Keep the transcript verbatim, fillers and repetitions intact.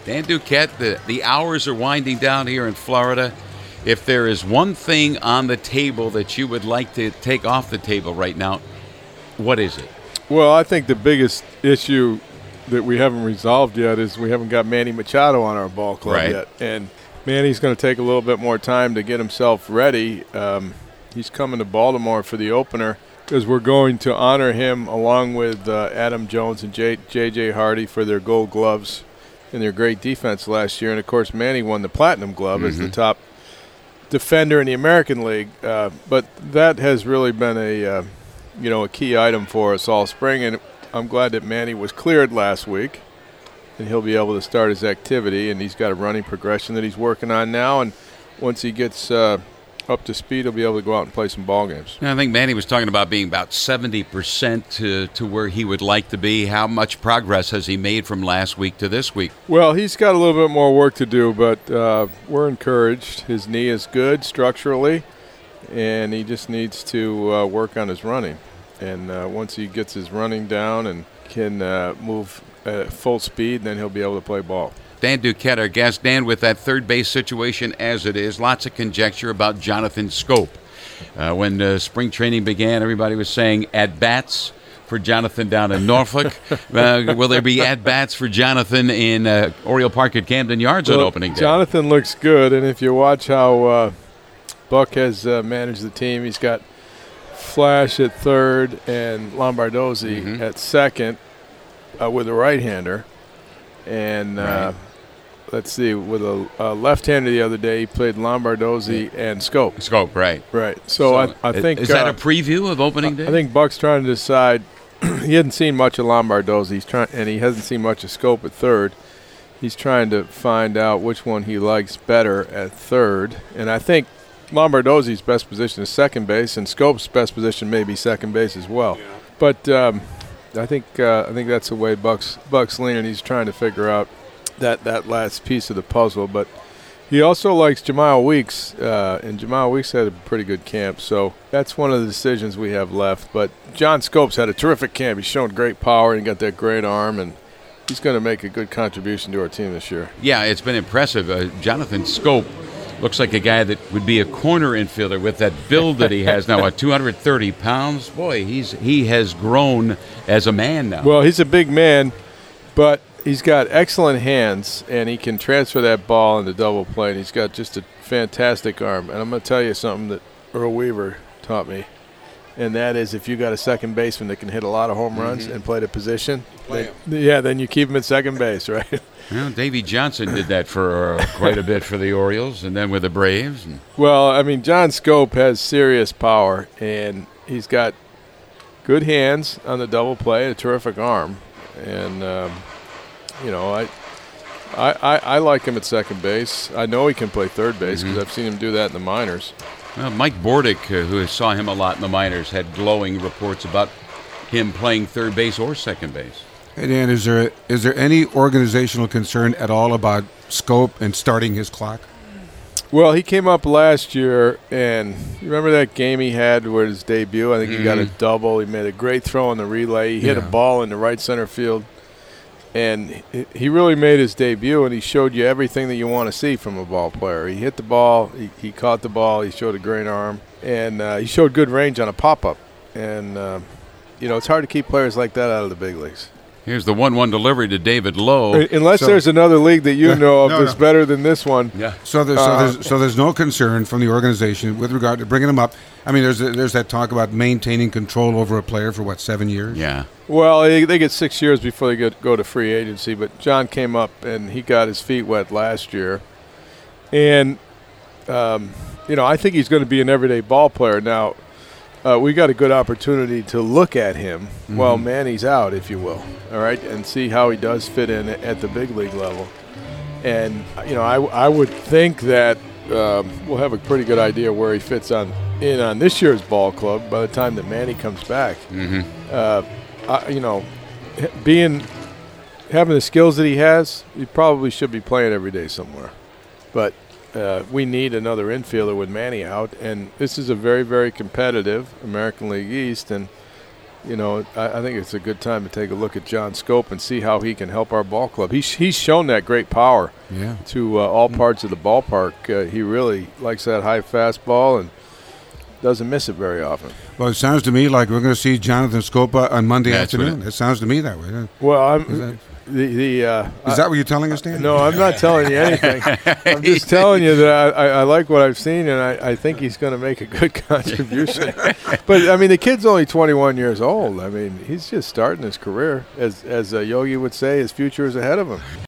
Dan Duquette, the, the hours are winding down here in Florida. If there is one thing on the table that you would like to take off the table right now, what is it? Well, I think the biggest issue that we haven't resolved yet is we haven't got Manny Machado on our ball club right. yet. And Manny's going to take a little bit more time to get himself ready. Um, he's coming to Baltimore for the opener because we're going to honor him along with uh, Adam Jones and J J. Hardy for their gold gloves and their great defense last year. And, of course, Manny won the Platinum Glove mm-hmm. as the top defender in the American League. Uh, but that has really been a, uh, you know, a key item for us all spring. And I'm glad that Manny was cleared last week, and he'll be able to start his activity. And he's got a running progression that he's working on now. And once he gets uh, up to speed, he'll be able to go out and play some ball games. I think Manny was talking about being about seventy percent to, to where he would like to be. How much progress has he made from last week to this week? Well, he's got a little bit more work to do, but uh, we're encouraged. His knee is good structurally, and he just needs to uh, work on his running. And uh, once he gets his running down and can uh, move at full speed, then he'll be able to play ball. Dan Duquette, our guest. Dan, with that third base situation as it is, lots of conjecture about Jonathan Schoop. Uh, when uh, spring training began, everybody was saying at-bats for Jonathan down in Norfolk. uh, will there be at-bats for Jonathan in uh, Oriole Park at Camden Yards well, on opening day? Jonathan looks good, and if you watch how uh, Buck has uh, managed the team, he's got Flash at third and Lombardozzi mm-hmm. at second uh, with a right-hander. And uh, right. let's see, with a, a left-hander the other day, he played Lombardozzi and Schoop. Schoop, right. Right. So, so I, I think is that uh, a preview of opening day? I think Buck's trying to decide. He hasn't seen much of Lombardozzi, he's trying, and he hasn't seen much of Schoop at third. He's trying to find out which one he likes better at third. And I think Lombardozzi's best position is second base, and Scope's best position may be second base as well. Yeah. But um, I think uh, I think that's the way Buck's Buck's leaning. He's trying to figure out that, that last piece of the puzzle. But he also likes Jemile Weeks, uh, and Jemile Weeks had a pretty good camp. So that's one of the decisions we have left. But John Scope's had a terrific camp. He's shown great power and got that great arm, and he's going to make a good contribution to our team this year. Yeah, it's been impressive. Uh, Jonathan Schoop looks like a guy that would be a corner infielder with that build that he has now at two hundred thirty pounds. Boy, he's he has grown as a man now. Well, he's a big man, but he's got excellent hands, and he can transfer that ball into double play, and he's got just a fantastic arm. And I'm going to tell you something that Earl Weaver taught me, and that is if you got a second baseman that can hit a lot of home runs mm-hmm. and play the position, play then, yeah, then you keep him at second base, right? Well, Davey Johnson did that for uh, quite a bit for the Orioles, and then with the Braves. And well, I mean, John Schoop has serious power, and he's got good hands on the double play, a terrific arm, and um, you know, I, I, I, I like him at second base. I know he can play third base because mm-hmm. I've seen him do that in the minors. Well, Mike Bordick, uh, who saw him a lot in the minors, had glowing reports about him playing third base or second base. Hey, Dan, is there is there any organizational concern at all about Schoop and starting his clock? Well, he came up last year, and you remember that game he had with his debut? I think mm-hmm. he got a double. He made a great throw on the relay. He hit yeah. a ball in the right center field. And he really made his debut, and he showed you everything that you want to see from a ball player. He hit the ball. He, he caught the ball. He showed a great arm. And uh, he showed good range on a pop-up. And, uh, you know, it's hard to keep players like that out of the big leagues. Here's the one one delivery to David Lowe. Unless so, there's another league that you know of no, that's no. better than this one. Yeah. So there's, uh, so there's so there's no concern from the organization with regard to bringing him up. I mean, there's there's that talk about maintaining control over a player for, what, seven years? Yeah. Well, they, they get six years before they get, go to free agency. But John came up, and he got his feet wet last year. And, um, you know, I think he's going to be an everyday ball player. Now, Uh, we got a good opportunity to look at him mm-hmm. while Manny's out, if you will, all right, and see how he does fit in at the big league level. And, you know, I, I would think that um, we'll have a pretty good idea where he fits on in on this year's ball club by the time that Manny comes back. Mm-hmm. Uh, I, you know, being having the skills that he has, he probably should be playing every day somewhere. But Uh, we need another infielder with Manny out, and this is a very, very competitive American League East, and you know, I, I think it's a good time to take a look at John Scope and see how he can help our ball club. He's he's shown that great power Yeah. to uh, all parts of the ballpark. Uh, he really likes that high fastball and doesn't miss it very often. Well, it sounds to me like we're going to see Jonathan Scopa on Monday That's what afternoon. It, sounds to me that way. Is Well, I'm that, the the. Uh, is that what you're telling us, Dan? No, I'm not telling you anything. I'm just telling you that I, I, I like what I've seen, and I, I think he's going to make a good contribution. But, I mean, the kid's only twenty-one years old. I mean, he's just starting his career. As, as uh, Yogi would say, his future is ahead of him.